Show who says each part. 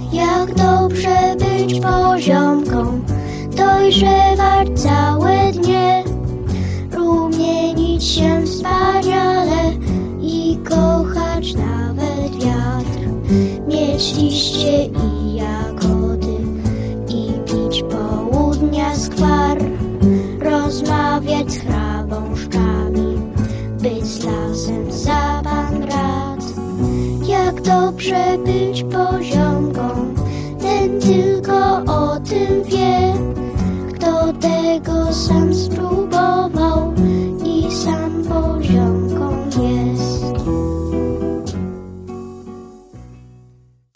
Speaker 1: Jak dobrze być poziomką, dojrzewać całe dnie, rumienić się wspaniale i kochać nawet wiatr, mieć liście i jagody i pić południa skwar, rozmawiać z chrabąszczami, być z lasem za pan brat. Jak dobrze być poziomką,